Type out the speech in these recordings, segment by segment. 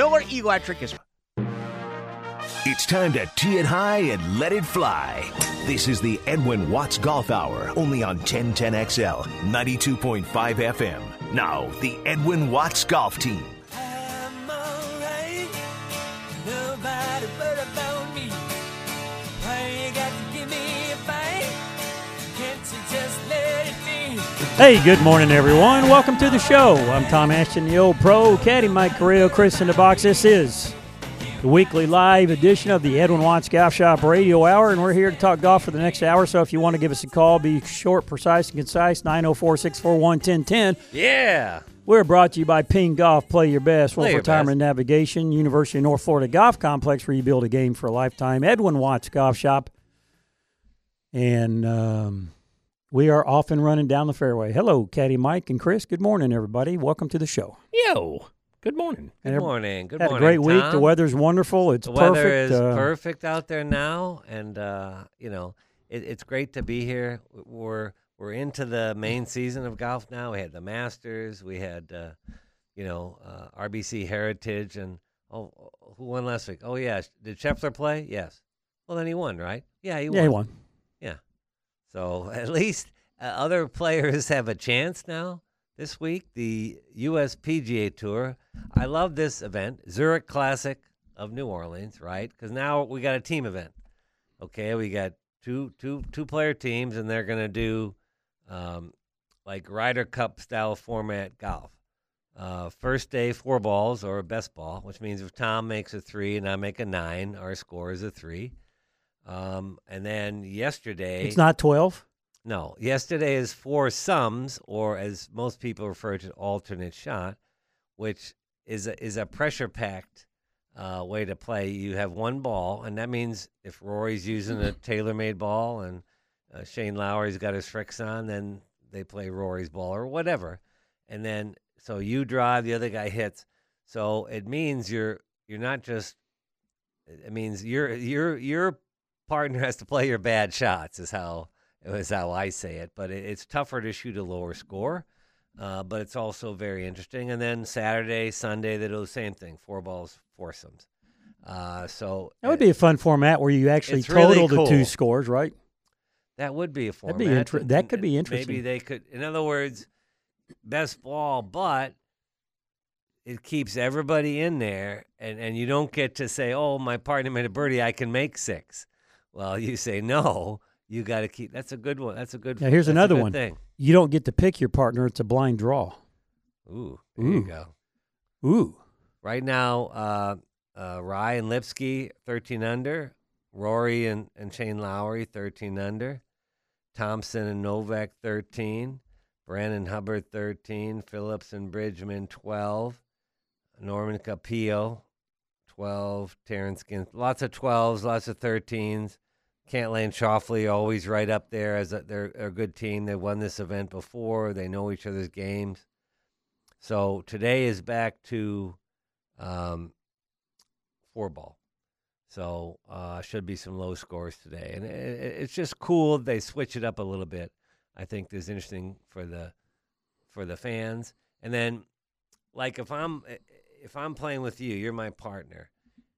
Solar Electric is... It's time to tee it high and let it fly. This is the Edwin Watts Golf Hour, only on 1010XL, 92.5 FM. Now, the Edwin Watts Golf Team. I'm alright. Nobody but about me. Why you got to give me a fight? Can't you just let it be? Hey, good morning, everyone. Welcome to the show. I'm Tom Ashton, the old pro, caddy Mike Carrillo, Chris in the box. This is the weekly live edition of the Edwin Watts Golf Shop Radio Hour, and we're here to talk golf for the next hour. So if you want to give us a call, be short, precise, and concise, 904-641-1010. Yeah. We're brought to you by Ping Golf. Play your best. Play your Retirement Navigation, University of North Florida Golf Complex, where you build a game for a lifetime. Edwin Watts Golf Shop. And we are off and running down the fairway. Hello, caddy Mike and Chris. Good morning, everybody. Welcome to the show. Yo. Good morning. Good morning. Good had morning, a great week. Tom. The weather's wonderful. It's the perfect. weather is perfect out there now, and it's great to be here. We're into the main season of golf now. We had the Masters. We had RBC Heritage, and who won last week? Oh yeah, did Scheffler play? Yes. Well, then he won, right? Yeah, he won. Yeah, he won. Yeah. So at least other players have a chance now. This week, the U.S. PGA Tour. I love this event, Zurich Classic of New Orleans, right? Because now we got a team event. Okay, we got two-player teams, and they're going to do like Ryder Cup style format golf. First day, 4 balls or best ball, which means if Tom makes a 3 and I make a 9, our score is a 3. And then yesterday, It's not 12? no, yesterday is 4 sums, or as most people refer to, alternate shot, which is a pressure-packed way to play. You have 1 ball, and that means if Rory's using a tailor-made ball and Shane Lowry's got his fricks on, then they play Rory's ball or whatever. And then so you drive, the other guy hits. So it means you're not just. It means your partner has to play your bad shots. Is how I say it, but it's tougher to shoot a lower score, but it's also very interesting. And then Saturday, Sunday, they do the same thing, 4 balls, foursomes. So That would be a fun format where you actually it's really total cool. the 2 scores, right? That would be a format. That could be interesting. Maybe they could, in other words, best ball, but it keeps everybody in there, and you don't get to say, oh, my partner made a birdie, I can make 6. Well, you say no. You got to keep. That's a good one. That's a good. Now, here's that's another a good one. Thing. You don't get to pick your partner. It's a blind draw. Ooh, there you go. Ooh. Right now, Rye and Lipsky, 13 under. Rory and Shane Lowry, 13 under. Thompson and Novak, 13. Brandon Hubbard, 13. Phillips and Bridgman, 12. Norman Capillo, 12. Terrence Gins, lots of 12s, lots of 13s. Cantlay and Schauffele always right up there as they're a good team. They won this event before. They know each other's games. So today is back to 4 ball. So should be some low scores today. And it's just cool. They switch it up a little bit. I think this is interesting for the fans. And then, like if I'm playing with you, you're my partner.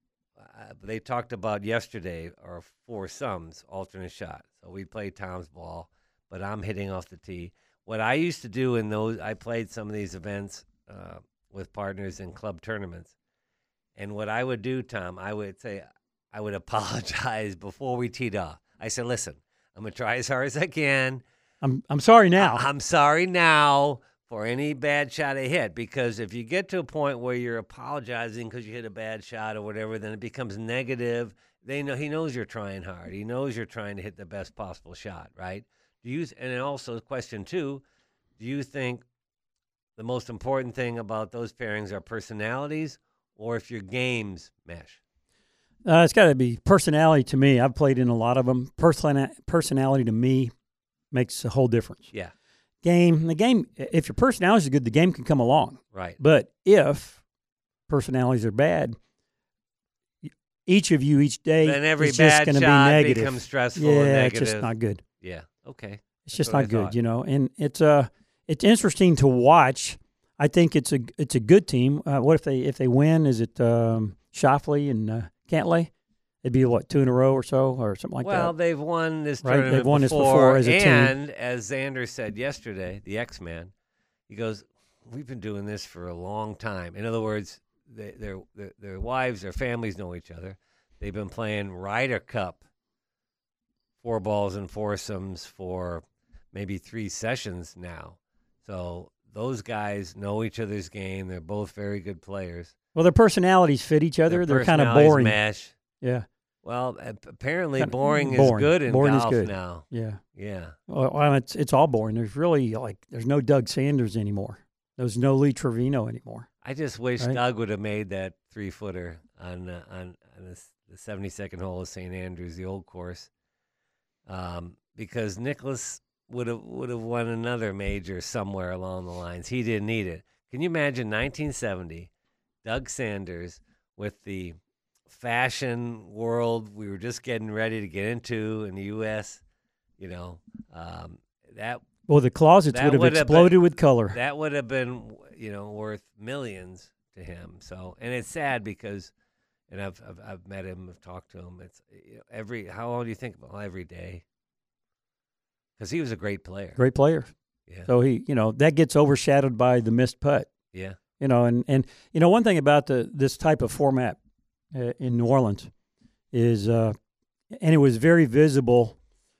They talked about yesterday our 4 sums, alternate shot. So we played Tom's ball, but I'm hitting off the tee. What I used to do in those, I played some of these events with partners in club tournaments. And what I would do, Tom, I would apologize before we teed off. I said, listen, I'm going to try as hard as I can. I'm sorry now. I'm sorry now for any bad shot I hit, because if you get to a point where you're apologizing because you hit a bad shot or whatever, then it becomes negative. He knows you're trying hard. He knows you're trying to hit the best possible shot, right? And then also question 2, do you think the most important thing about those pairings are personalities or if your games mesh? It's got to be personality to me. I've played in a lot of them. Personality to me makes a whole difference. Yeah. The game, if your personality is good, the game can come along. Right. But if personalities are bad, each of you each day then every is just bad going to be shot negative. becomes stressful yeah, and negative. it's just not good. Yeah. Okay. It's That's just what I not good, thought. you know. And it's interesting to watch. I think it's a good team. What if they win? Is it Shoffley and Cantlay? It'd be what, 2 in a row or so, or something like that. Well, they've won this Right, tournament they've won this before as a team. And as Xander said yesterday, the X-Man, he goes, "We've been doing this for a long time." In other words, their wives, their families know each other. They've been playing Ryder Cup 4 balls and foursomes for maybe 3 sessions now. So those guys know each other's game. They're both very good players. Well, their personalities fit each other. They're kind of personalities boring. Mesh. Yeah. Well, apparently Kinda boring is boring. good in Boring is golf good. now. Yeah. Yeah. Well, it's all boring. There's really there's no Doug Sanders anymore. There's no Lee Trevino anymore. I just wish Right. Doug would have made that 3-footer on the 72nd hole of St. Andrews, the old course, because Nicklaus would have won another major somewhere along the lines. He didn't need it. Can you imagine 1970, Doug Sanders with the fashion world we were just getting ready to get into in the U.S., that Well, the closets That would have would have exploded been- with color. that would have been, worth millions to him. So, and it's sad because, and I've met him, I've talked to him. It's how long do you think about every day? Because he was a great player. Great player. Yeah. So he, that gets overshadowed by the missed putt. Yeah. And one thing about this type of format in New Orleans is, and it was very visible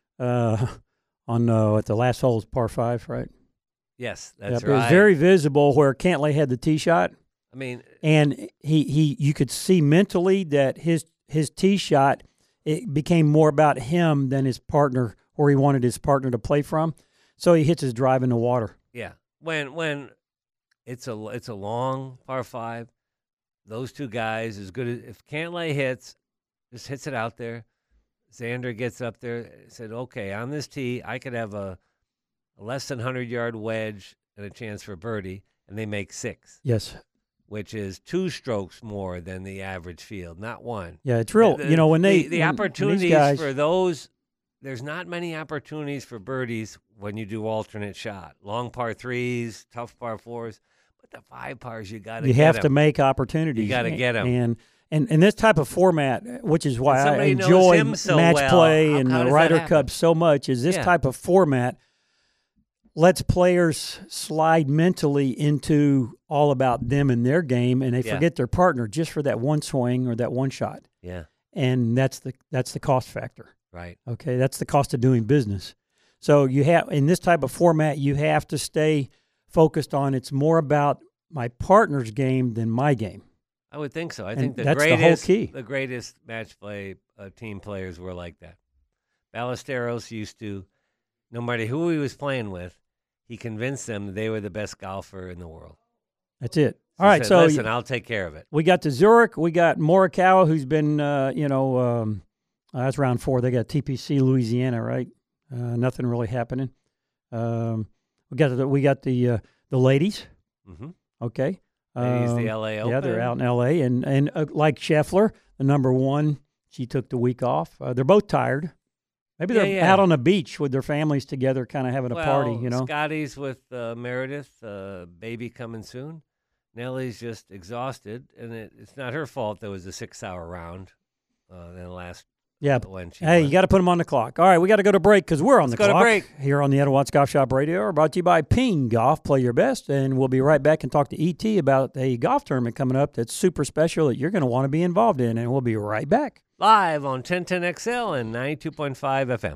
on at the last hole is par 5, right? Yes, that's It right. was very visible where Cantlay had the tee shot, I mean, and you could see mentally that his tee shot, it became more about him than his partner, where he wanted his partner to play from. So he hits his drive in the water. yeah. When it's a long par 5, those two guys, as good as if Cantlay just hits it out there. Xander gets up there, said, "Okay, on this tee, I could have a less than 100-yard wedge and a chance for birdie," and they make 6, Yes. which is 2 strokes more than the average field, not 1. Yeah, it's real. When the opportunities these guys, for those, there's not many opportunities for birdies when you do alternate shot, long par 3s, tough par 4s, but the 5 pars you got to. You have to make opportunities. You gotta get 'em. And this type of format, which is why I somebody knows enjoy him so match well, play how and does the that Ryder happen? Cup so much, is this Yeah. type of format lets players slide mentally into all about them and their game, and they Yeah. forget their partner just for that one swing or that one shot. Yeah, And that's the cost factor. right. Okay, that's the cost of doing business. So you have in this type of format, you have to stay focused on it's more about my partner's game than my game. I would think so. I And think the that's the whole greatest, key. the greatest match play team players were like that. Ballesteros used to, no matter who he was playing with, he convinced them they were the best golfer in the world. That's it. He All right, said, so listen, I'll take care of it. we got to Zurich. We got Morikawa, who's been, that's round 4. They got TPC Louisiana, right? Nothing really happening. We got the ladies. Mm-hmm. Okay. Ladies, the LA Open. Yeah, they're out in L.A. And like Scheffler, the number 1, she took the week off. They're both tired. Maybe they're out on the beach with their families together, kind of having a party, Scotty's with Meredith, baby coming soon. Nellie's just exhausted, and it's not her fault there was a 6-hour round in the last Yeah. when she Hey, won. you got to put them on the clock. All right, we got to go to break because we're on Let's the go to clock. break. Here on the Edwin Watts Golf Shop Radio, are brought to you by Ping Golf. Play your best, and we'll be right back and talk to ET about a golf tournament coming up that's super special that you're going to want to be involved in, and we'll be right back. Live on 1010XL and 92.5 FM.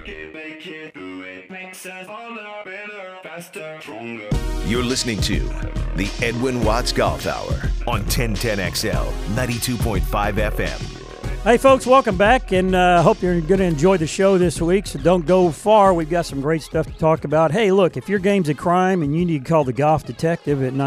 You're listening to the Edwin Watts Golf Hour on 1010XL 92.5 FM. Hey, folks, welcome back, and hope you're going to enjoy the show this week, so don't go far. We've got some great stuff to talk about. Hey, look, if your game's a crime and you need to call the golf detective at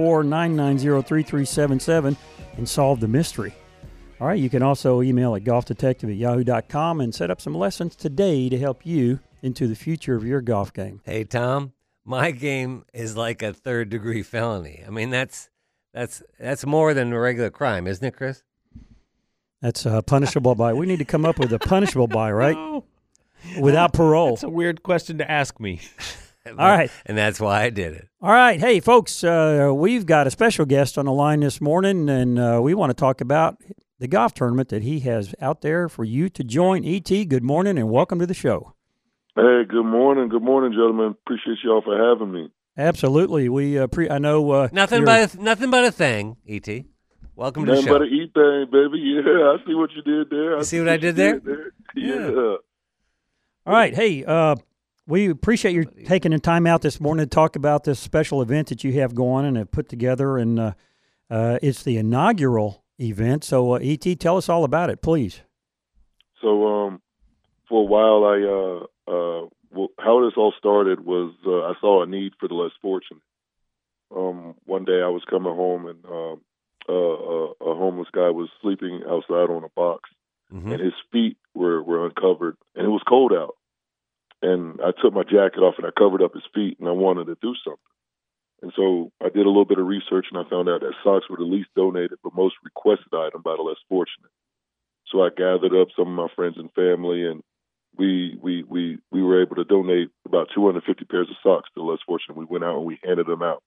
904-990-3377 and solve the mystery. All right, you can also email at golfdetective@yahoo.com and set up some lessons today to help you into the future of your golf game. Hey, Tom, my game is like a third-degree felony. I mean, that's more than a regular crime, isn't it, Chris? That's punishable by. We need to come up with a punishable by, right? No. Without parole. That's a weird question to ask me. All right. And that's why I did it. All right. Hey, folks, we've got a special guest on the line this morning, and we want to talk about the golf tournament that he has out there for you to join. E.T., good morning, and welcome to the show. Hey, good morning. Good morning, gentlemen. Appreciate y'all for having me. Absolutely. We I know Nothing but a thing, E.T. Welcome to the Nothing show. but an E thing, baby. Yeah, I see what you did there. You see what I did there? Yeah. All right. Hey, we appreciate you taking the time out this morning to talk about this special event that you have going and have put together, and it's the inaugural event. So, E.T., tell us all about it, please. So, for a while, how this all started was I saw a need for the less fortunate. One day I was coming home and a homeless guy was sleeping outside on a box, and his feet were uncovered, and it was cold out. And I took my jacket off and I covered up his feet, and I wanted to do something. And so I did a little bit of research, and I found out that socks were the least donated but most requested item by the less fortunate. So I gathered up some of my friends and family, and we were able to donate about 250 pairs of socks to the less fortunate. We went out and we handed them out.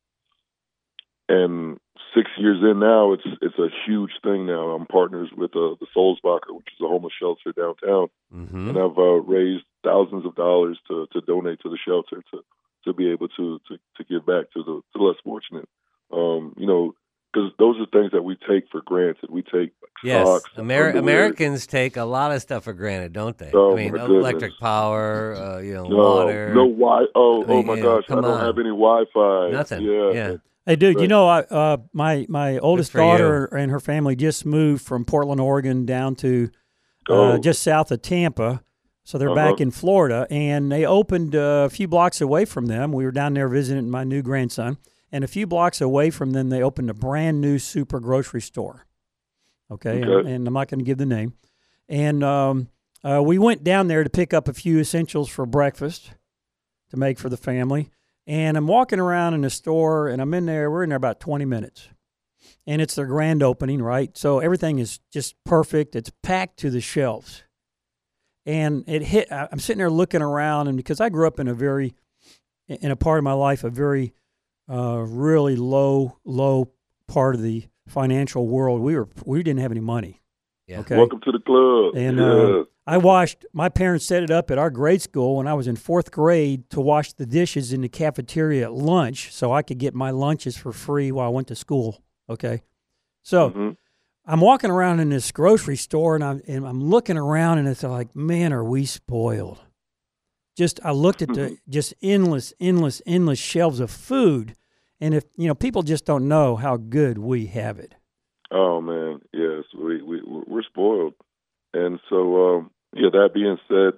And 6 years in now, it's a huge thing now. I'm partners with the Soulsbacher, which is a homeless shelter downtown, and I've raised thousands of dollars to donate to the shelter to be able to give back to the less fortunate. Because those are things that we take for granted. We take socks. Americans take a lot of stuff for granted, don't they? Oh, I mean, my goodness. Electric power, water. No Wi. Oh my gosh! I come don't on. have any Wi-Fi. Nothing. Yeah. Hey, dude, Right. you know, my oldest for daughter and her family just moved from Portland, Oregon, down to just south of Tampa. So they're back in Florida, and they opened a few blocks away from them. We were down there visiting my new grandson, and a few blocks away from them, they opened a brand new super grocery store. Okay. And I'm not going to give the name. And we went down there to pick up a few essentials for breakfast to make for the family. And I'm walking around in the store, and we're in there about 20 minutes. And it's their grand opening, right? So everything is just perfect. It's packed to the shelves. And I'm sitting there looking around, and because I grew up in a part of my life, a very really low part of the financial world. We didn't have any money. Yeah. Okay. Welcome to the club. And my parents set it up at our grade school when I was in 4th grade to wash the dishes in the cafeteria at lunch so I could get my lunches for free while I went to school. Okay. So I'm walking around in this grocery store, and I'm looking around, and it's like, man, are we spoiled? I looked at the just endless shelves of food, and if people just don't know how good we have it. Oh man, yes, we're spoiled, and so that being said,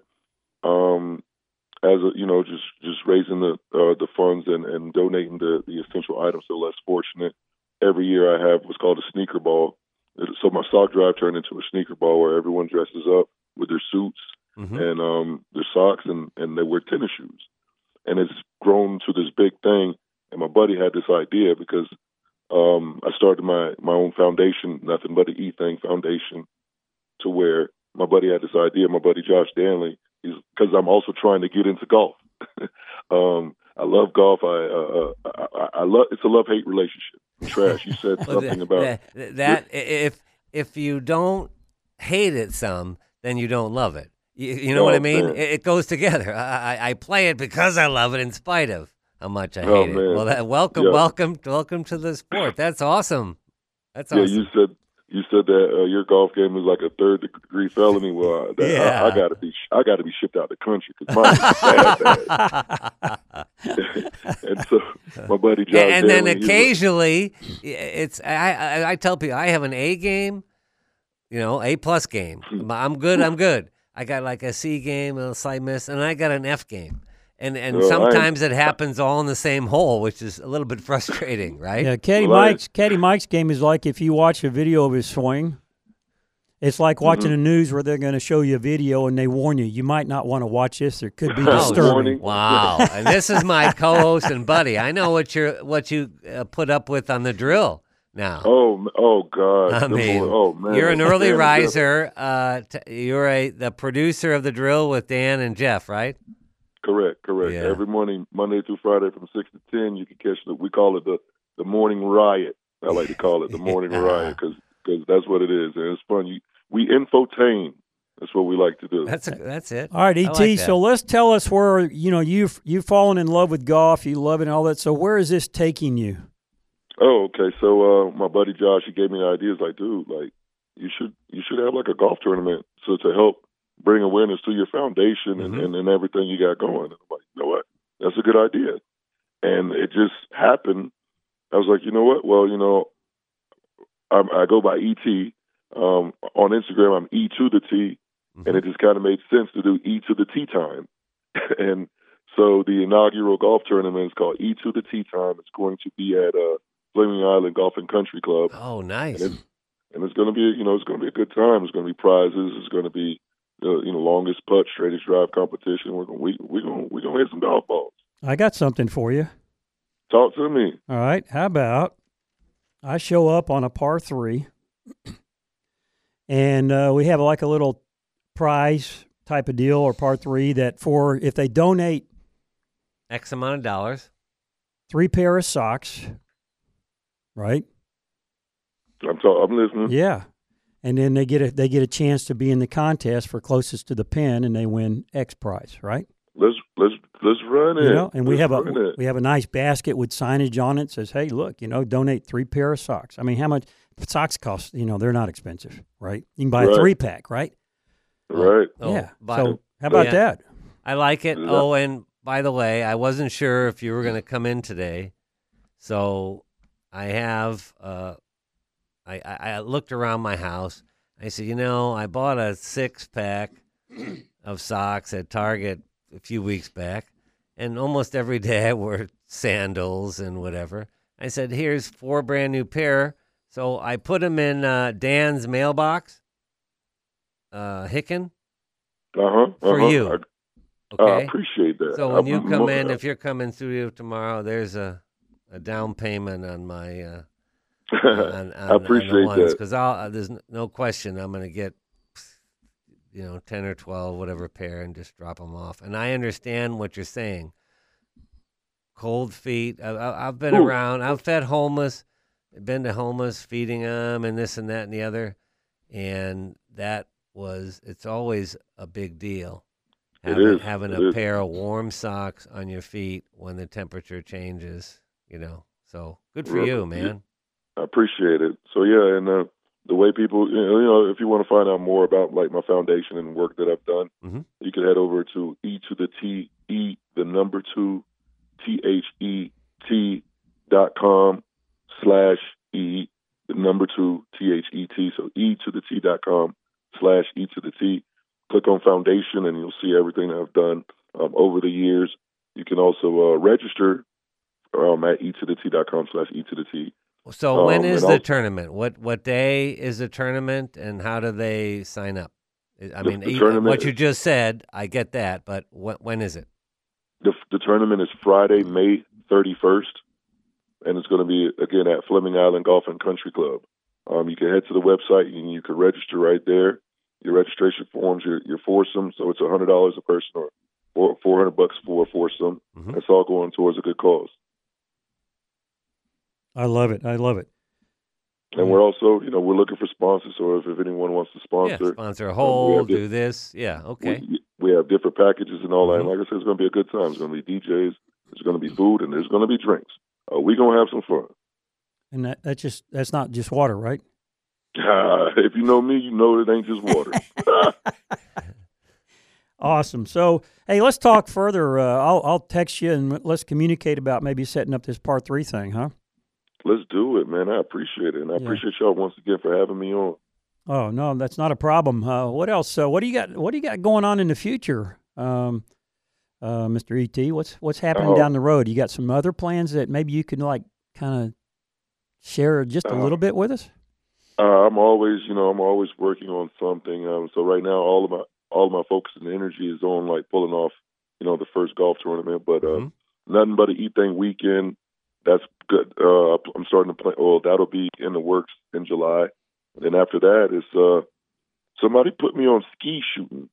as just raising the funds and donating the essential items to the less fortunate. Every year I have what's called a sneaker ball. So my sock drive turned into a sneaker ball where everyone dresses up with their suits and their socks, and they wear tennis shoes. And it's grown to this big thing. And my buddy had this idea because I started my own foundation, Nothing But an E Thing Foundation, to where my buddy had this idea. My buddy Josh Danley, because I'm also trying to get into golf. I love golf. I love. It's a love-hate relationship. Trash. You said something about that. If you don't hate it some, then you don't love it. You know what I mean? It goes together. I play it because I love it, in spite of how much I hate it. Well, welcome to the sport. That's awesome. That's awesome. you said that your golf game is like a third-degree felony. Well, Yeah. I got to be shipped out the country because mine is bad. And so my buddy Josh, and then Daly, he was- occasionally, it's I tell people I have an A game, A+ game. I'm good. I got like a C game, a slight miss, and I got an F game. And Well, sometimes it happens all in the same hole, which is a little bit frustrating, right? Yeah, Caddy Mike's game is like if you watch a video of his swing, it's like watching the news where they're going to show you a video and they warn you, you might not want to watch this. There could be Oh, disturbing. warning. Wow. And this is my co-host and buddy. I know what you put up with on the drill now. Oh God! I mean, man, you're an early Dan, riser. You're the producer of the drill with Dan and Jeff, right? Correct. Yeah. Every morning, Monday through Friday, from 6 to 10, you can catch we call it the morning riot. I like to call it the morning riot because that's what it is, and it's fun. We infotain. That's what we like to do. That's it. All right, I ET, like so that. let's tell us where, you've fallen in love with golf, you love it and all that. So where is this taking you? Oh, okay. So my buddy Josh, he gave me the idea. He's like, dude, like you should have like a golf tournament so to help bring awareness to your foundation and everything you got going. And I'm like, you know what? That's a good idea. And it just happened. I was like, you know what? Well, I go by ET. On Instagram, I'm E to the T. And it just kind of made sense to do E to the T time. And so the inaugural golf tournament is called E to the T time. It's going to be at Fleming Island Golf and Country Club. Oh, nice. And it's going to be, it's going to be a good time. There's going to be prizes. It's going to be, longest putt, straightest drive competition. We're gonna hit some golf balls. I got something for you. Talk to me. All right. How about I show up on a par 3 and we have like a little prize type of deal or par 3 that if they donate X amount of dollars. 3 pair of socks, right? I'm listening. Yeah. And then they get a chance to be in the contest for closest to the pin and they win X prize, right? Let's run it. And we Let's run it. have a nice basket with signage on it that says, hey, look, donate 3 pair of socks. I mean, how much socks cost? They're not expensive, right? You can buy a 3-pack, right? Right. Oh, yeah. but- So how about yeah. that? I like it. Oh, and by the way, I wasn't sure if you were going to come in today, so I have. I looked around my house. I said, I bought a 6-pack of socks at Target a few weeks back, and almost every day I wore sandals and whatever. I said, here's 4 brand new pair. So I put them in Dan's mailbox, Hicken, for you. I Okay. appreciate that. So when you come in, if you're coming studio tomorrow, there's a down payment on my. On I appreciate that. Because there's no question I'm going to get, 10 or 12, whatever pair, and just drop them off. And I understand what you're saying. Cold feet. I've been around. I've fed homeless. Been to homeless, feeding them, and this and that and the other, and it's always a big deal. Having a pair of warm socks on your feet when the temperature changes. So good for you, man. I appreciate it. So yeah, and the way people, if you want to find out more about like my foundation and work that I've done, you can head over to e2the2THET.com/E, the number 2 THET. So e2the2t.com/E2the2. Click on foundation and you'll see everything that I've done over the years. You can also register at e2the2.com/E2the2. So when is the tournament? What day is the tournament, and how do they sign up? I mean, what you just said, I get that, but when is it? The tournament is Friday, May 31st, and it's going to be, again, at Fleming Island Golf and Country Club. You can head to the website, and you can register right there. Your registration forms, your foursome, so it's $100 a person or $400 for a foursome. It's all going towards a good cause. I love it. And we're also, we're looking for sponsors. So if anyone wants to sponsor, sponsor a hole, do this. Yeah, okay. We have different packages and all that. And like I said, it's going to be a good time. There's going to be DJs, there's going to be food, and there's going to be drinks. We're going to have some fun. And that's not just water, right? If you know me, you know it ain't just water. Awesome. So, hey, let's talk further. I'll text you and let's communicate about maybe setting up this part 3 thing, huh? Let's do it, man. I appreciate it, and I appreciate y'all once again for having me on. Oh no, that's not a problem. What else? What do you got? What do you got going on in the future, Mr. ET? What's happening down the road? You got some other plans that maybe you can like kind of share just a little bit with us? I'm always working on something. So right now, all of my focus and energy is on like pulling off, the first golf tournament. But nothing but an E-Thing weekend. That's good. I'm starting to play. Well, that'll be in the works in July. And then after that is somebody put me on skeet shooting,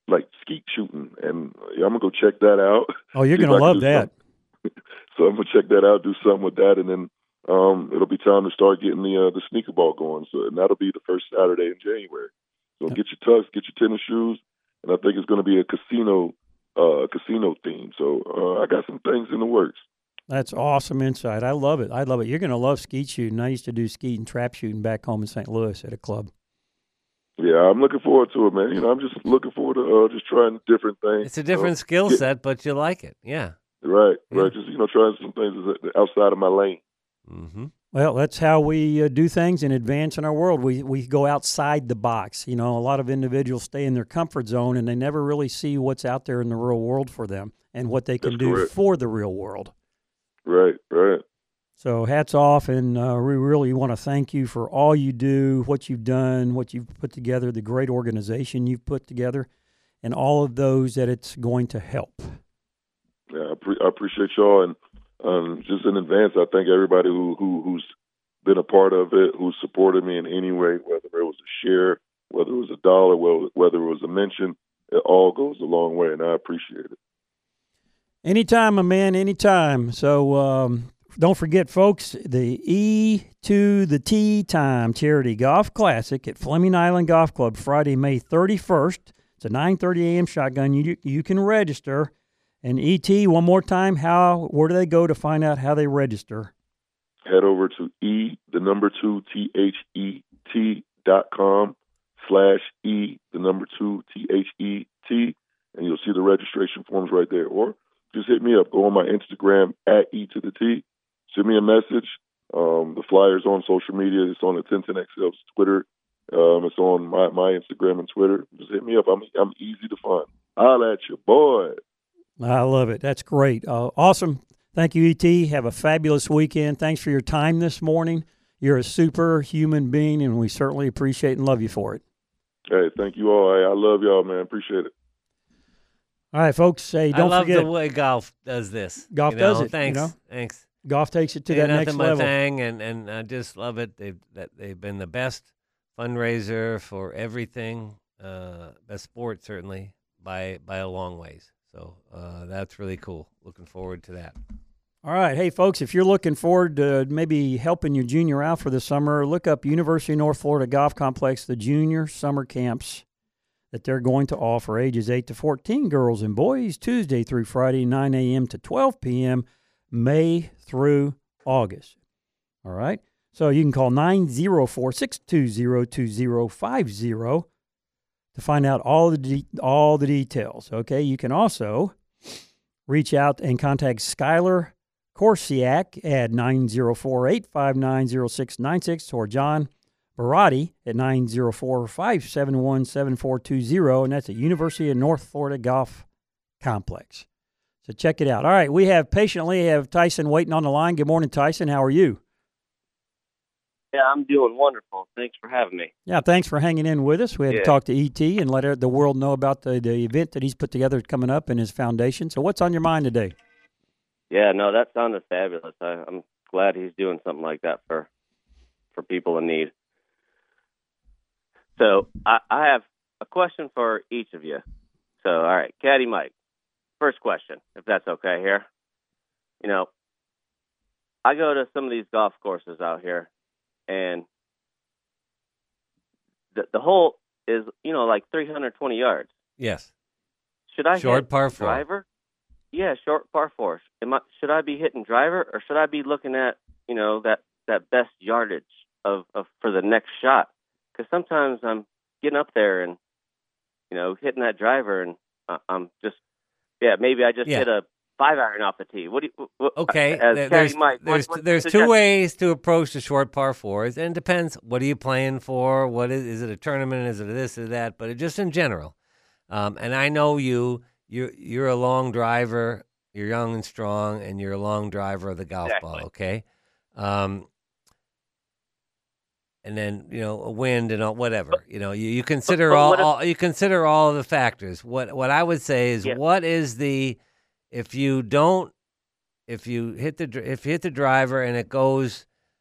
and I'm gonna go check that out. Oh, you're gonna love that. So I'm gonna check that out, do something with that, and then it'll be time to start getting the sneaker ball going. So and that'll be the first Saturday in January. So get your tux, get your tennis shoes, and I think it's gonna be a casino theme. So I got some things in the works. That's awesome insight. I love it. You're going to love skeet shooting. I used to do skeet and trap shooting back home in St. Louis at a club. Yeah, I'm looking forward to it, man. I'm just looking forward to just trying different things. It's a different skill set, but you like it. Yeah. Right. Just, trying some things outside of my lane. Mm-hmm. Well, that's how we do things and advance in our world. We go outside the box. A lot of individuals stay in their comfort zone, and they never really see what's out there in the real world for them and what they can do for the real world. Right. So hats off, and we really want to thank you for all you do, what you've done, what you've put together, the great organization you've put together, and all of those that it's going to help. Yeah, I appreciate y'all, and just in advance, I thank everybody who's been a part of it, who supported me in any way, whether it was a share, whether it was $1, whether it was a mention. It all goes a long way, and I appreciate it. Anytime, my man, anytime. So don't forget, folks, the E to the T Time Charity Golf Classic at Fleming Island Golf Club, Friday, May 31st. It's a 9:30 a.m. shotgun. You can register. And ET, one more time, where do they go to find out how they register? Head over to THET.com/E2THET, and you'll see the registration forms right there. Or just hit me up. Go on my Instagram at E to the T. Send me a message. The flyer's on social media. It's on the 1010XL's Twitter. It's on my Instagram and Twitter. Just hit me up. I'm easy to find. Holla at you, boy. I love it. That's great. Awesome. Thank you, E.T. Have a fabulous weekend. Thanks for your time this morning. You're a super human being, and we certainly appreciate and love you for it. Hey, thank you all. Hey, I love y'all, man. Appreciate it. All right, folks. Hey, don't forget. I love the way golf does this. Golf does it. Thanks. Golf takes it to that next level. Thing, and I just love it. They've been the best fundraiser for everything, best sport certainly by a long ways. So that's really cool. Looking forward to that. All right. Hey, folks, if you're looking forward to maybe helping your junior out for the summer, look up University of North Florida Golf Complex, the junior summer camps that they're going to offer ages 8 to 14, girls and boys, Tuesday through Friday, 9 a.m. to 12 p.m., May through August. All right? So you can call 904-620-2050 to find out all the details. Okay? You can also reach out and contact Skylar Korsiak at 904-859-0696 or John Barati at 904-571-7420, and that's at University of North Florida Golf Complex. So check it out. All right, we have Tyson waiting on the line. Good morning, Tyson. How are you? Yeah, I'm doing wonderful. Thanks for having me. Yeah, thanks for hanging in with us. We had to talk to E.T. and let the world know about the event that he's put together coming up in his foundation. So what's on your mind today? Yeah, no, that sounded fabulous. I'm glad he's doing something like that for people in need. So I have a question for each of you. So, all right, Caddy Mike, first question, if that's okay here. You know, I go to some of these golf courses out here, and the hole is, like 320 yards. Yes. Should I hit par four driver? Yeah, short par four. Should I be hitting driver, or should I be looking at, that best yardage of for the next shot? Because sometimes I'm getting up there and, hitting that driver, and I'm just, maybe I just hit a 5-iron off the tee. What do you? Okay, As there's Mike, what's there's the two suggestion? ways to approach the short par fours, and it depends. What are you playing for? What is it a tournament? Is it this or that? But just in general, and I know you're a long driver. You're young and strong, and you're a long driver of the golf ball. Okay, and then a wind and all, whatever. You consider you consider all of the factors. What I would say is, what is the if you hit the driver and it goes,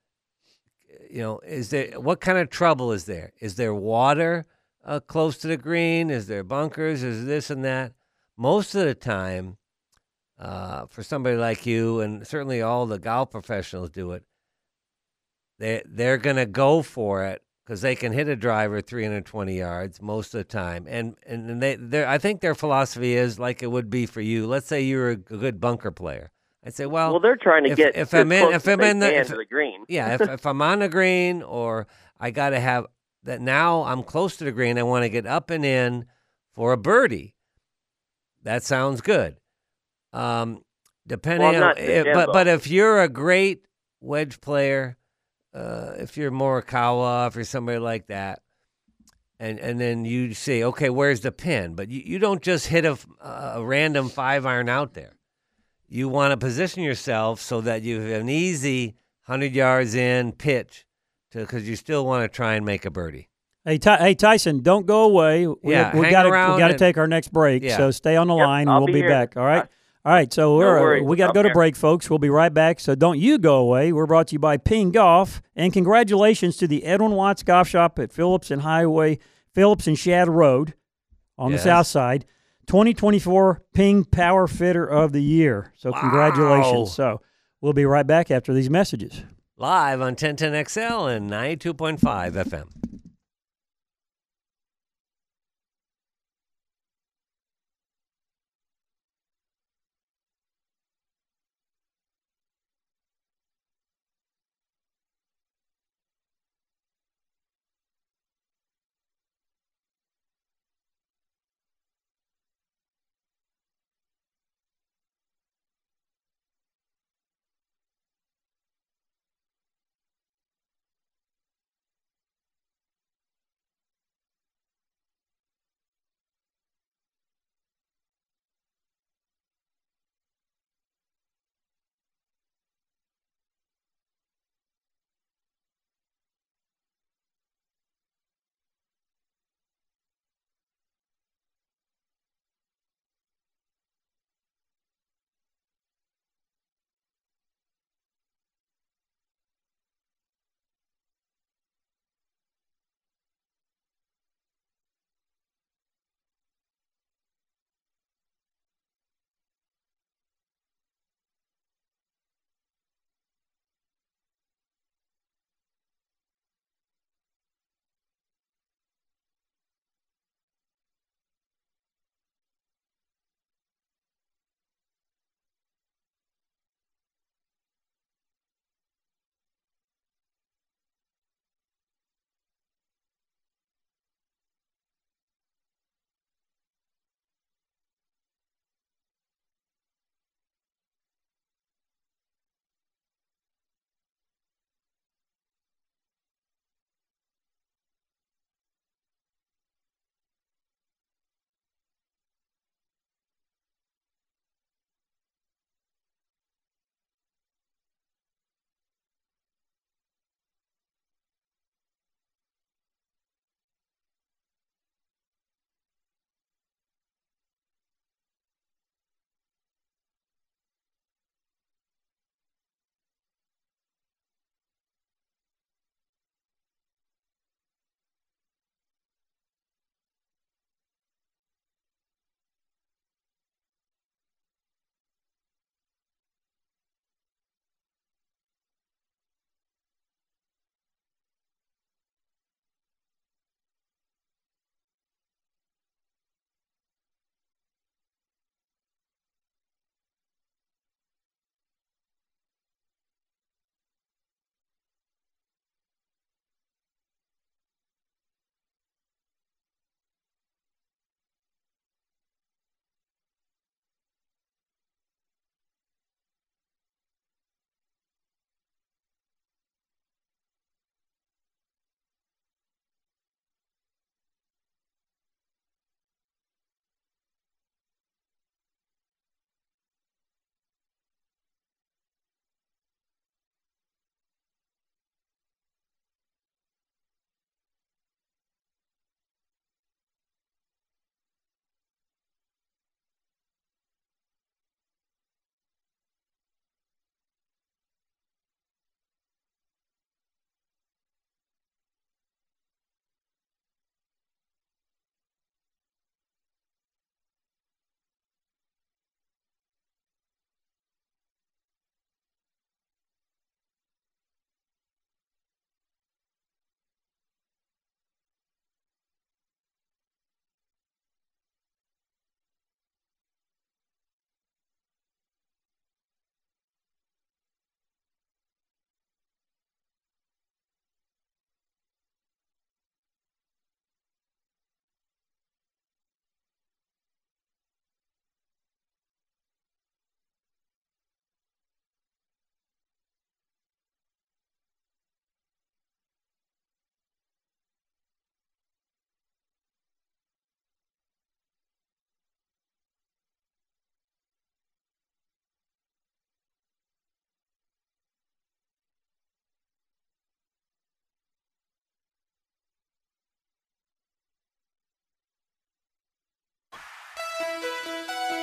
what kind of trouble is there? Is there water close to the green? Is there bunkers? Is this and that? Most of the time, for somebody like you, and certainly all the golf professionals do it, they're going to go for it because they can hit a driver 320 yards most of the time. And I think their philosophy is like it would be for you. Let's say you're a good bunker player. I'd say, well, they're trying to get if I'm in the to the green. Yeah, if I'm on the green, or I got to have that. Now I'm close to the green. I want to get up and in for a birdie. That sounds good. Depending on, but if you're a great wedge player, if you're Morikawa, if you're somebody like that, and then you say, okay, where's the pin? But you don't just hit a random 5-iron out there. You want to position yourself so that you have an easy 100 yards in pitch, because you still want to try and make a birdie. Hey, Tyson, don't go away. We got to take our next break, so stay on the line, and we'll be back. All right. All right, so we got to go to break, folks. We'll be right back, so don't you go away. We're brought to you by Ping Golf, and congratulations to the Edwin Watts Golf Shop at Phillips and Shad Road on the south side. 2024 Ping Power Fitter of the Year. So congratulations. So we'll be right back after these messages. Live on 1010XL and 92.5 FM.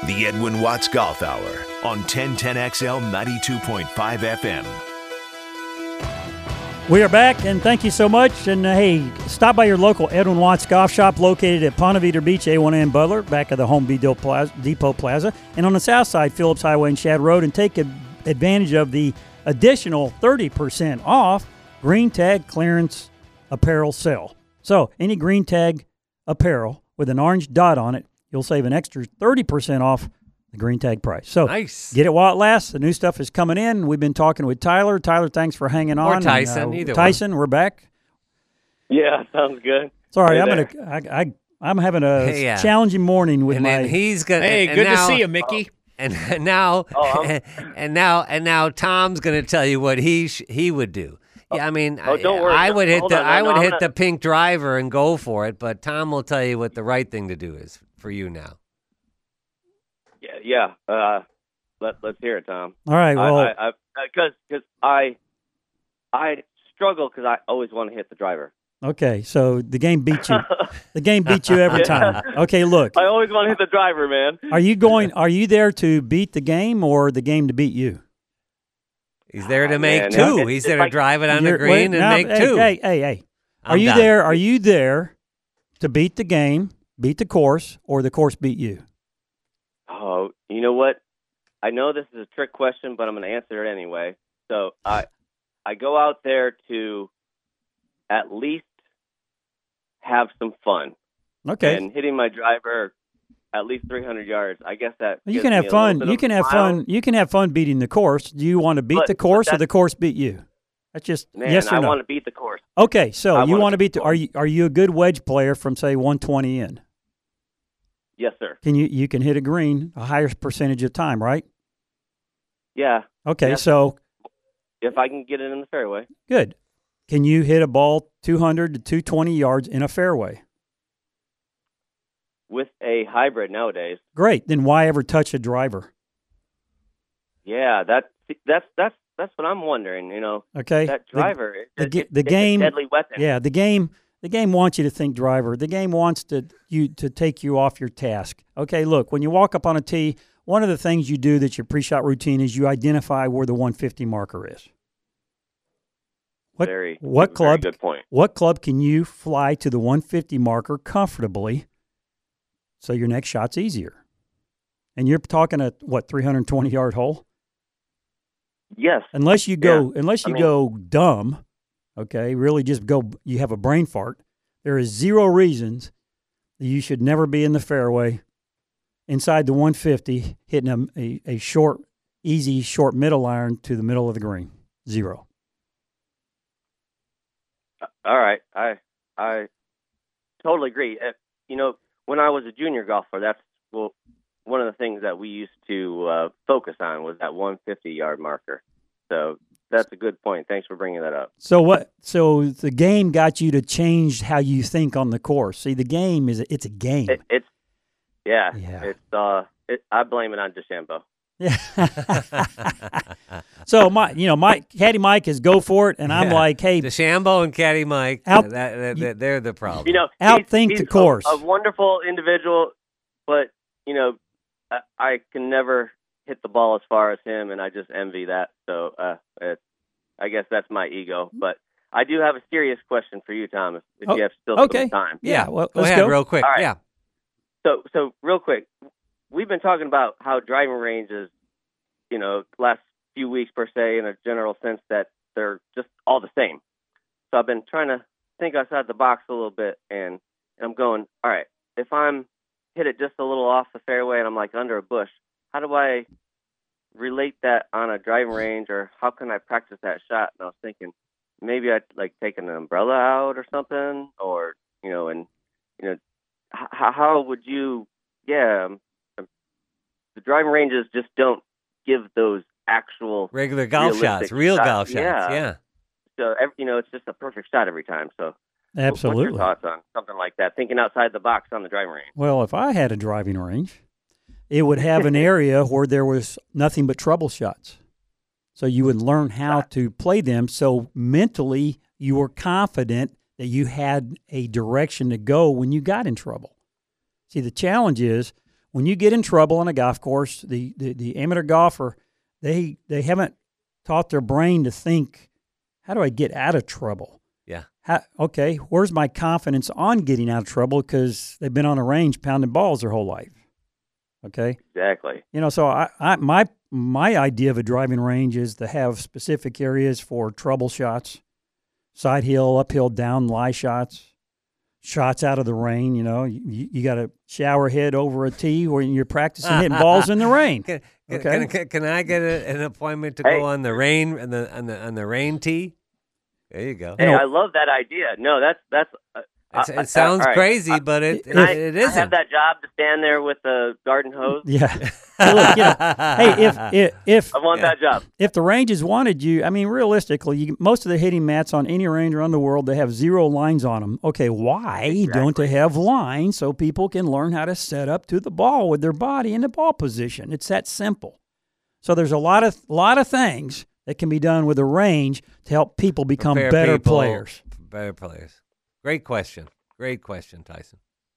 The Edwin Watts Golf Hour on 1010XL 92.5 FM. We are back, and thank you so much. And, hey, stop by your local Edwin Watts Golf Shop located at Ponte Vedra Beach, A1M Butler, back of the Home Depot Plaza. And on the south side, Phillips Highway and Shad Road, and take advantage of the additional 30% off green tag clearance apparel sale. So any green tag apparel with an orange dot on it, you'll save an extra 30% off the green tag price. So nice. Get it while it lasts. The new stuff is coming in. We've been talking with Tyler. Tyler, thanks for hanging on. Or Tyson, either Tyson, one. We're back. Yeah, sounds good. Sorry, Hey I'm having a challenging morning with and my. then he's gonna. Hey, and good now, to see you, Mickey. And now, Oh, and now, Tom's gonna tell you what he would do. Yeah, I mean, don't worry. I would hit Hold the on. I No, would I'm hit not- the pink driver and go for it, but Tom will tell you what the right thing to do is for you now. Yeah. Let's hear it, Tom. All right. Well, Because I struggle because I always want to hit the driver. okay. So the game beat you. The game beat you every time. Okay. Look, I always want to hit the driver, man. are you there to beat the game or the game to beat you? He's there to make man, two. it's He's there like- to drive it on the You're- green wait, and now, make hey, two. Hey. Are I'm you done. there? Are you there to beat the game, beat the course, or the course beat you? Oh, you know what? I know this is a trick question, but I'm going to answer it anyway. So I go out there to at least have some fun. Okay. And hitting my driver at least 300 yards. I guess that You gives can me have a little fun. bit You of can a have smile. fun. You can have fun beating the course. Do you want to beat But- the course but or the course beat you? That's just Man, yes or I no. want to beat the course. Okay, so I you wanna want to beat beat the the? Are you a good wedge player from say 120 in? Yes, sir. Can you can hit a green a higher percentage of time, right? Yeah, Okay, Yeah. so if I can get it in the fairway. good. Can you hit a ball 200 to 220 yards in a fairway? With a hybrid nowadays. Great. Then why ever touch a driver? Yeah, that's what I'm wondering. You know, Okay. that driver. the it's game- a deadly weapon. Yeah, the game wants you to think driver. The game wants to take you off your task. Okay, look, when you walk up on a tee, one of the things you do that's your pre-shot routine is you identify where the 150 marker is. Very club? good point. What club can you fly to the 150 marker comfortably so your next shot's easier? And you're talking a 320-yard hole? Yes. Unless you Yeah. go dumb, okay, really just go, you have a brain fart, there is zero reasons that you should never be in the fairway inside the 150 hitting a short, easy, short middle iron to the middle of the green. Zero. All right. I totally agree. You know, when I was a junior golfer, that's one of the things that we used to focus on was that 150-yard marker. So that's a good point. Thanks for bringing that up. So the game got you to change how you think on the course. See, the game it's a game. Yeah. I blame it on DeChambeau. Yeah. So Caddy Mike is go for it, and I'm like, hey, DeChambeau and Caddy Mike, they're the problem. You know, Outthink he's the course. A wonderful individual, but you know, I can never hit the ball as far as him, and I just envy that. So I guess that's my ego. But I do have a serious question for you, Thomas. If you have still some time. Yeah, well, go let's ahead go. real quick. All right. Yeah. So real quick, we've been talking about how driving ranges, you know, last few weeks per se, in a general sense that they're just all the same. So I've been trying to think outside the box a little bit, and I'm going, all right, if I'm hit it just a little off the fairway and I'm like under a bush, how do I relate that on a driving range, or how can I practice that shot? And I was thinking maybe I'd like take an umbrella out or something, or, you know, and, you know, how would you, the driving ranges just don't give those actual regular golf shots, real golf shots. Yeah. So, you know, it's just a perfect shot every time. So Absolutely. what's your thoughts on something like that, thinking outside the box on the driving range? Well, if I had a driving range, it would have an area where there was nothing but trouble shots. So you would learn how to play them. So mentally, you were confident that you had a direction to go when you got in trouble. See, the challenge is when you get in trouble on a golf course, the amateur golfer, they haven't taught their brain to think, how do I get out of trouble? Yeah. Okay, where's my confidence on getting out of trouble? Because they've been on a range pounding balls their whole life. Okay. Exactly. So my idea of a driving range is to have specific areas for trouble shots, side hill, uphill, down, lie shots out of the rain. You got to shower head over a tee when you're practicing hitting balls in the rain. Can I get an appointment to go on the rain on the rain tee? There you go. Hey, I love that idea. No, that's. It sounds crazy, but it isn't. I have that job to stand there with a garden hose. Yeah. Hey, look, hey, if I want that job. If the ranges wanted you, I mean, realistically, most of the hitting mats on any range around the world, they have 0 lines on them. Okay, why don't they have lines so people can learn how to set up to the ball with their body in the ball position? It's that simple. So there's a lot of things that can be done with a range to help people become better players. Better players. Great question, Tyson.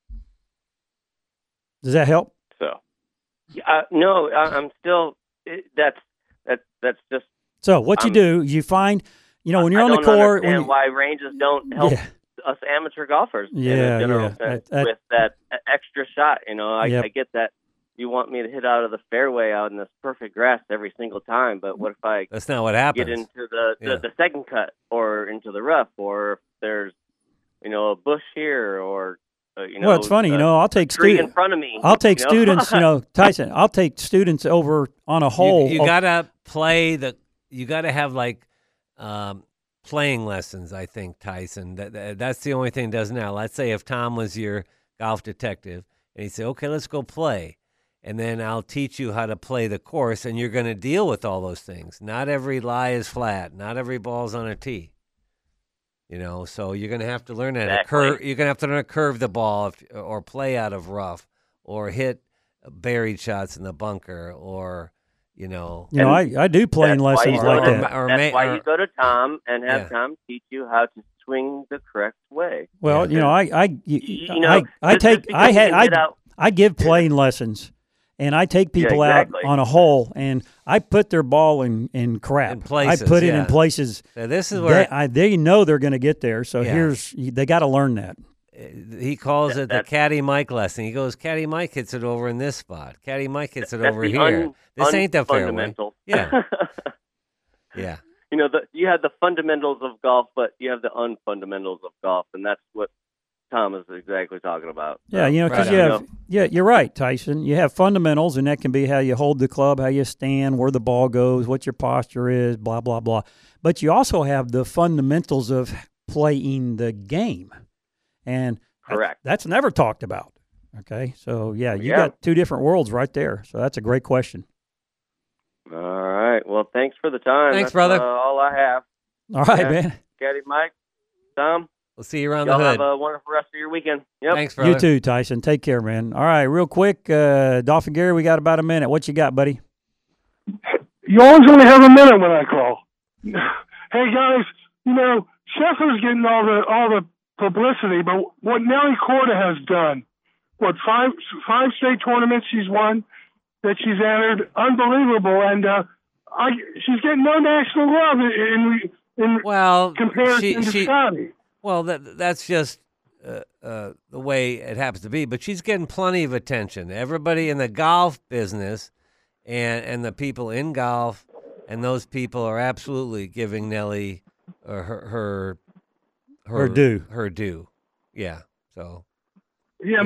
Does that help? So, no, I'm still. That's just. So what you do, you find, when you're on the court. I don't understand why ranges don't help us amateur golfers. In a general sense, with that extra shot. I get that. You want me to hit out of the fairway out in this perfect grass every single time, but what if I That's not what happens. Get into the second cut or into the rough, or if there's a bush here, or well, it's funny, I'll take students in front of me. I'll take students, Tyson. I'll take students over on a hole. You gotta play you gotta have playing lessons. I think, Tyson. That's the only thing that does now. Let's say if Tom was your golf detective and he'd say, "Okay, let's go play." And then I'll teach you how to play the course, and you're going to deal with all those things. Not every lie is flat. Not every ball's on a tee. So you're going to have to learn how to curve. You're going to have to learn how to curve the ball, or play out of rough, or hit buried shots in the bunker, or I do playing lessons like that. That's why you go to Tom and have Tom teach you how to swing the correct way. Well, I give playing lessons. And I take people out on a hole, and I put their ball in crap. In places, I put it in places. So this is where they know they're going to get there. So they got to learn that. He calls it the Caddy Mike lesson. He goes, Caddy Mike hits it over in this spot. Caddy Mike hits it over here. This ain't the fairway. Yeah. Yeah. You have the fundamentals of golf, but you have the unfundamentals of golf, and that's what Tom is exactly talking about. Yeah, because you're right, Tyson. You have fundamentals, and that can be how you hold the club, how you stand, where the ball goes, what your posture is, blah, blah, blah. But you also have the fundamentals of playing the game. And correct. That's never talked about. Okay, so you got two different worlds right there. So that's a great question. All right. Well, thanks for the time. Thanks, brother. All I have. All right, man. Caddy Mike, Tom. We'll see you around the hood. Have a wonderful rest of your weekend. Yep. Thanks, brother. You too, Tyson. Take care, man. All right, real quick, Dolphin Gary, we got about a minute. What you got, buddy? You always only have a minute when I call. Hey, guys, Scheffler's getting all the publicity, but what Nelly Korda has done, five straight tournaments she's won, that she's entered, unbelievable, and she's getting no national love in comparison to Scotty. Well, that's just the way it happens to be. But she's getting plenty of attention. Everybody in the golf business and the people in golf, and those people are absolutely giving Nelly her due. Her due. Yeah. So. Yeah,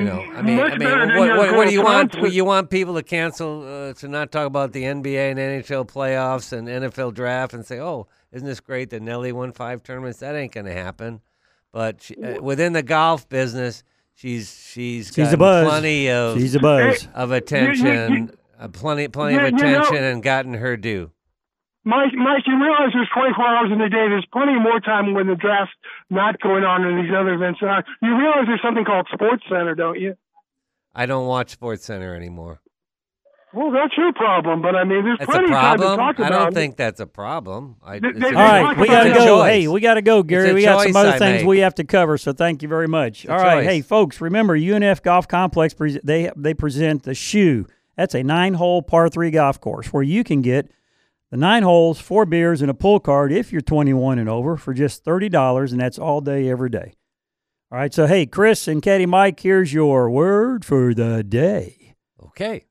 what do you want? You want people to cancel to not talk about the NBA and NHL playoffs and NFL draft and say, "Oh, isn't this great that Nelly won 5 tournaments?" That ain't going to happen. But within the golf business, she's got plenty of of attention, plenty of attention, and gotten her due. Mike, you realize there's 24 hours in the day. There's plenty more time when the draft's not going on and these other events are. You realize there's something called Sports Center, don't you? I don't watch Sports Center anymore. Well, that's your problem, but I mean, there's That's a plenty of time to problem? talk about I don't it. think that's a problem. It's a They- All right, we got to it's a go. choice. Hey, we got to go, Gary. a We got some choice other I things make. we have to cover, so thank you very much. a All right, choice. hey, folks, remember, UNF Golf Complex, they present the Shoe. That's a 9-hole par 3 golf course where you can get the 9 holes, 4 beers, and a pull card if you're 21 and over for just $30, and that's all day, every day. All right, so, hey, Chris and Caddy Mike, here's your word for the day. Okay.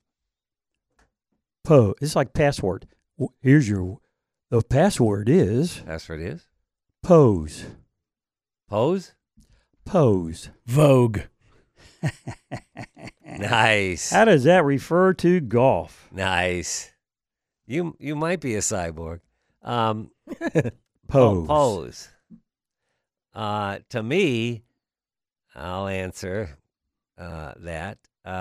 It's like password. The password is That's what it is. pose. Pose? Pose. Vogue. Nice. How does that refer to golf? Nice. You might be a cyborg. Pose. Pose. To me, I'll answer that.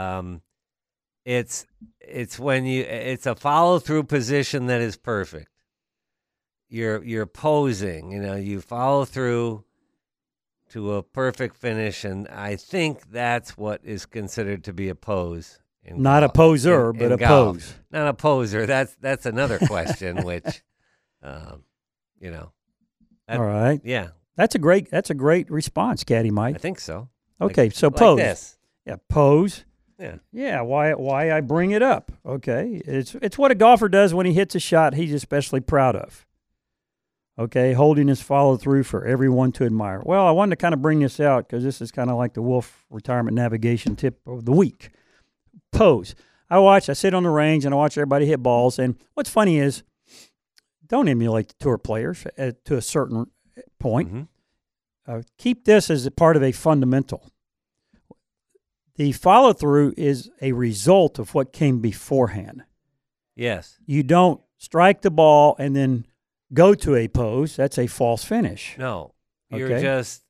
It's when it's a follow through position that is perfect. You're posing. You follow through to a perfect finish, and I think that's what is considered to be a pose. Not a poser, but a golf. pose. Not a poser. That's another question, which, All right. Yeah, That's a great response, Caddy I Mike. think so. Okay, so Like pose. this. Yeah, pose. Yeah. Yeah, why I bring it up. Okay. It's what a golfer does when he hits a shot he's especially proud of. Okay, holding his follow through for everyone to admire. Well, I wanted to kind of bring this out because this is kind of like the Wolf Retirement Navigation tip of the week. Pose. I sit on the range and I watch everybody hit balls. And what's funny is, don't emulate the tour players to a certain point. Mm-hmm. Keep this as a part of a fundamental. The follow through is a result of what came beforehand. Yes. You don't strike the ball and then go to a pose. That's a false finish. No. You're Okay. just.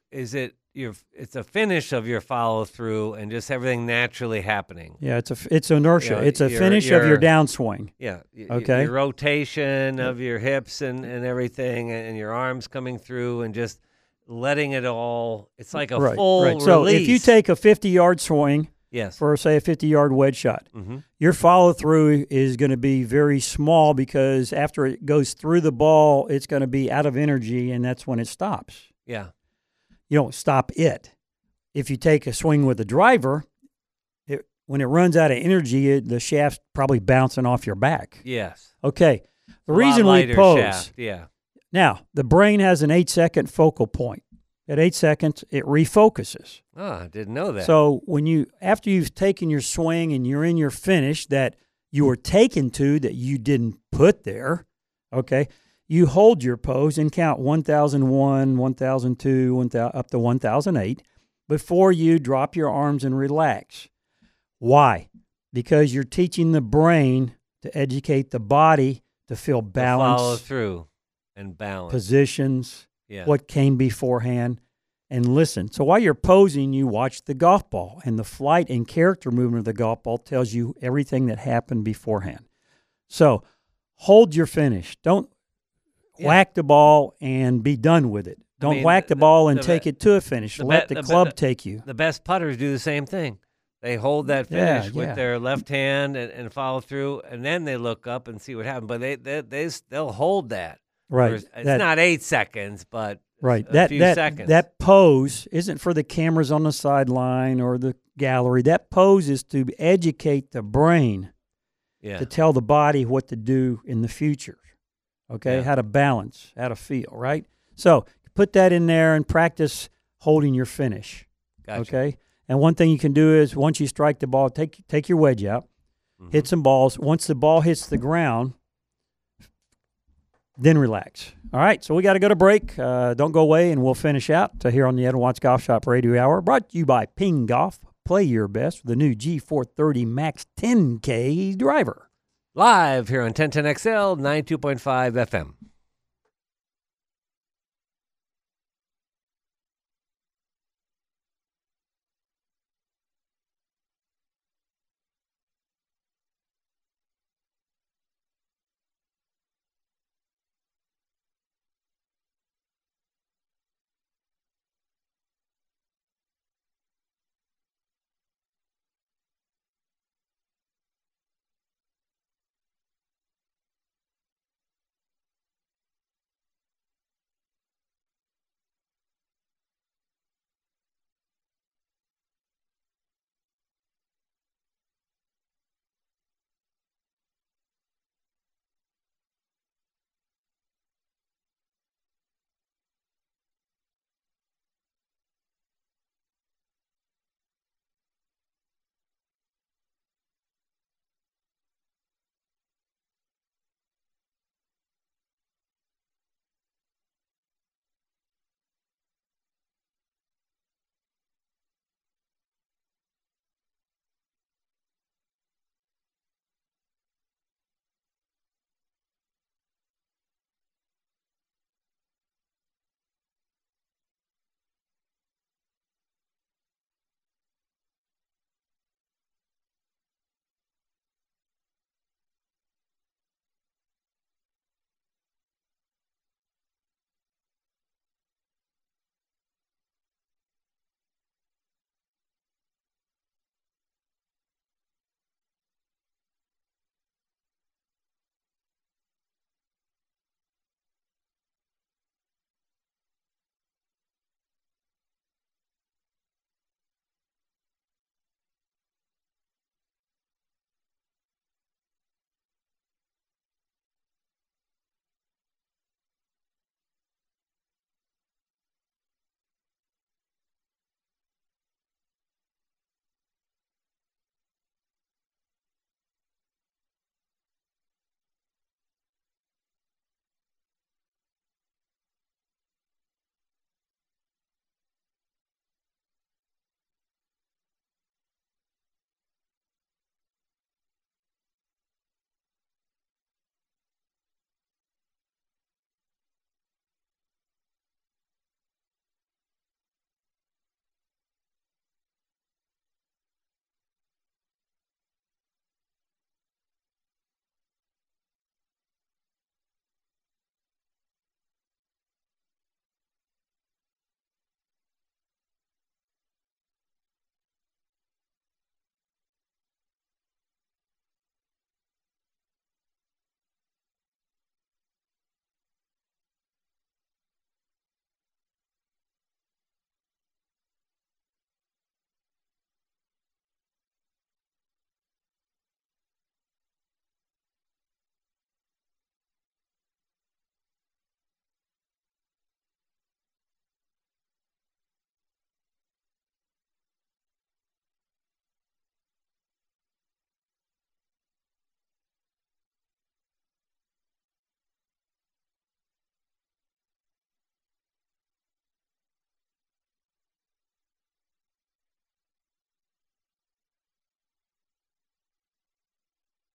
It's a finish of your follow through and just everything naturally happening. Yeah, it's inertia. Yeah, it's a your- finish of your your- downswing. Yeah. Okay. Your rotation of your hips and everything, and your arms coming through, and just letting it all. It's like a full release. So if you take a 50-yard swing yes. for, say, a 50-yard wedge shot, Mm-hmm. your follow-through is going to be very small because after it goes through the ball, it's going to be out of energy, and that's when it stops. Yeah. You don't stop it. If you take a swing with a driver, when it runs out of energy, the shaft's probably bouncing off your back. Yes. Okay. The A lot reason we lighter pose, shaft, yeah. now, the brain has an 8-second focal point. At 8 seconds, it refocuses. Oh, I didn't know that. So after you've taken your swing and you're in your finish that you were taken to that you didn't put there, okay, you hold your pose and count 1001, 1002, up to 1008 before you drop your arms and relax. Why? Because you're teaching the brain to educate the body to feel balance, follow through and balance. positions, Yeah. what came beforehand, and listen. So while you're posing, you watch the golf ball, and the flight and character movement of the golf ball tells you everything that happened beforehand. So hold your finish. Don't whack the ball and be done with it. Don't whack the ball and take it to a finish. Let the club take you. The best putters do the same thing. They hold that finish with their left hand and follow through, and then they look up and see what happened. But they'll hold that. Right. It's not 8 seconds, but Right. a few seconds. That pose isn't for the cameras on the sideline or the gallery. That pose is to educate the brain to tell the body what to do in the future. Okay, how to balance, how to feel, right? So put that in there and practice holding your finish. Gotcha. Okay, and one thing you can do is once you strike the ball, take your wedge out, hit some balls. Once the ball hits the ground, then relax. All right, so we got to go to break. Don't go away, and we'll finish out here on the Edwin Watts Golf Shop Radio Hour, brought to you by Ping Golf. Play your best with the new G430 Max 10K driver. Live here on 1010XL 92.5 FM.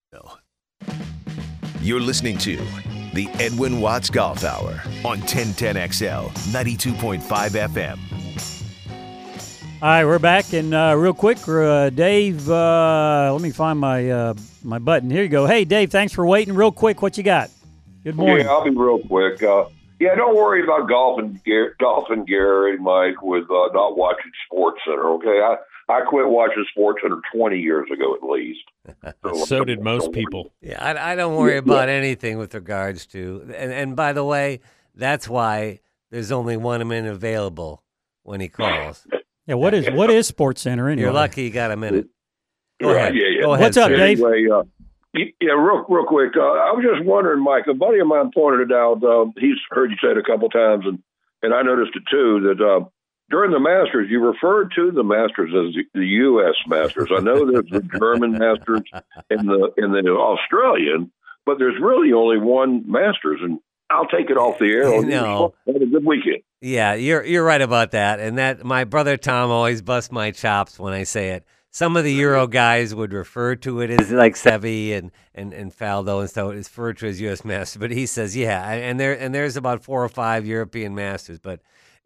You're listening to the Edwin Watts Golf Hour on 1010XL 92.5 FM. All right, we're back, and real quick, Dave, let me find my my button. Here you go. Hey, Dave, thanks for waiting. Real quick, what you got? Good morning. Yeah, I'll be real quick. Don't worry about golf and Gary, Mike, with not watching Sports Center, okay? I quit watching Sports Center 20 years ago at least. So did most people. Yeah, I don't worry about anything with regards to, and by the way, that's why there's only 1 minute available when he calls. Yeah, what is Sports Center anyway? You're lucky you got a minute. Go ahead. Yeah. Go ahead, What's up, sir. Dave? Anyway, real quick. I was just wondering, Mike, a buddy of mine pointed it out. He's heard you say it a couple times, and I noticed it too, that during the Masters, you referred to the Masters as the U.S. Masters. I know there's the German Masters and the Australian, but there's really only one Masters, and I'll take it off the air. No. Have a good weekend. Yeah, you're right about that. And that my brother Tom always busts my chops when I say it. Some of the Euro guys would refer to it as like Seve and Faldo, and so it's referred to as U.S. Masters. But he says, yeah, and there's about 4 or 5 European Masters, but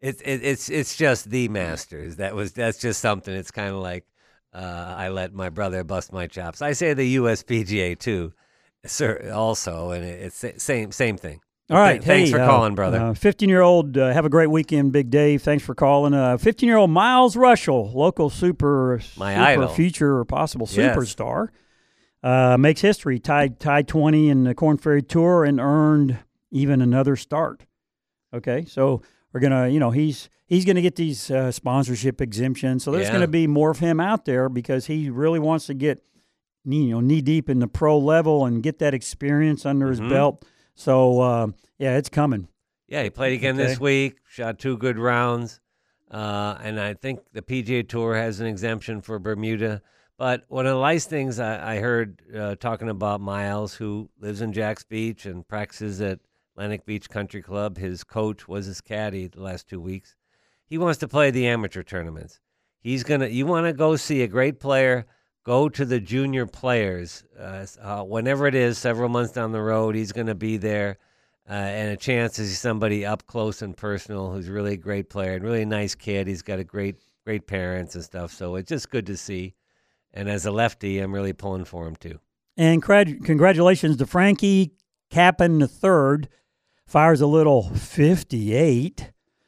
it's just the Masters. That's just something. It's kind of like I let my brother bust my chops. I say the USPGA too, sir, also, and it's same thing. All right. Thanks for calling, brother. 15-year-old, have a great weekend, Big Dave. Thanks for calling. 15-year-old Miles Russell, local super idol. future or possible superstar, makes history. Tied 20 in the Korn Ferry Tour and earned even another start. Okay, so we're gonna, he's gonna get these sponsorship exemptions. So there's gonna be more of him out there because he really wants to get, knee deep in the pro level and get that experience under his belt. So, it's coming. Yeah, he played again this week, shot 2 good rounds, and I think the PGA Tour has an exemption for Bermuda. But one of the nice things I heard talking about Miles, who lives in Jacks Beach and practices at Atlantic Beach Country Club, his coach was his caddy the last 2 weeks. He wants to play the amateur tournaments. You want to go see a great player, go to the junior players. Whenever it is, several months down the road, he's going to be there, and a chance to see somebody up close and personal who's really a great player and really nice kid. He's got a great parents and stuff, so it's just good to see. And as a lefty, I'm really pulling for him too. And congratulations to Frankie Capon III. Fires a little 58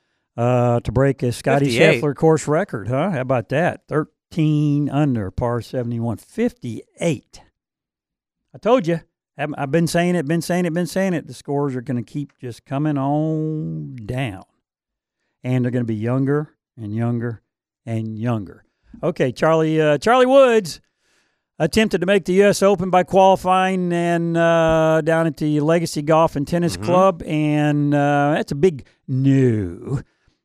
to break a Scotty Scheffler course record, huh? How about that? 13 under, par 71, 58. I told you. I've been saying it. The scores are going to keep just coming on down. And they're going to be younger and younger and younger. Okay, Charlie Woods attempted to make the U.S. Open by qualifying and down at the Legacy Golf and Tennis Club, and that's a big no.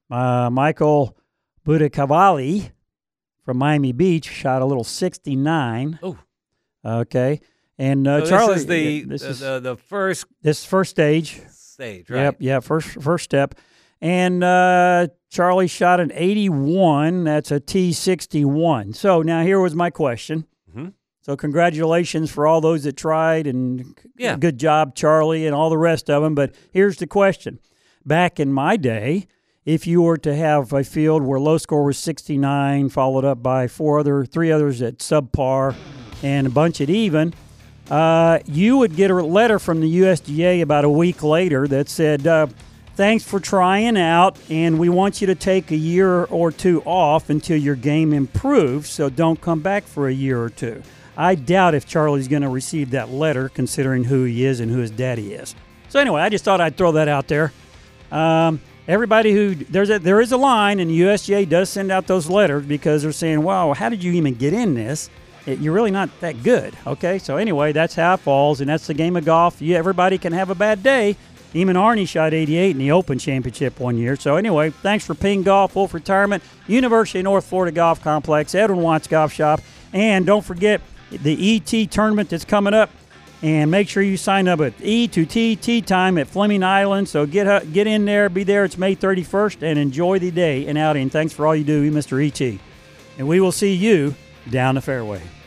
Michael Budacavalli from Miami Beach shot a little 69. Oh, okay. And so Charlie, this is the first. This is first stage. Right? Yep. First step. And Charlie shot an 81. That's a T61. So now here was my question. So congratulations for all those that tried, and good job, Charlie, and all the rest of them. But here's the question. Back in my day, if you were to have a field where low score was 69, followed up by three others at subpar, and a bunch at even, you would get a letter from the USGA about a week later that said, thanks for trying out, and we want you to take a year or two off until your game improves, so don't come back for a year or two. I doubt if Charlie's going to receive that letter, considering who he is and who his daddy is. So anyway, I just thought I'd throw that out there. Everybody there is a line, and the USGA does send out those letters because they're saying, wow, how did you even get in this? You're really not that good, okay? So anyway, that's how it falls, and that's the game of golf. Everybody can have a bad day. Eamon Arney shot 88 in the Open Championship one year. So anyway, thanks for Ping Golf, Wolf Retirement, University of North Florida Golf Complex, Edwin Watts Golf Shop, and don't forget the ET tournament that's coming up. And make sure you sign up at E2T Tea Time at Fleming Island. So get in there, be there. It's May 31st, and enjoy the day and outing. Thanks for all you do, Mr. ET. And we will see you down the fairway.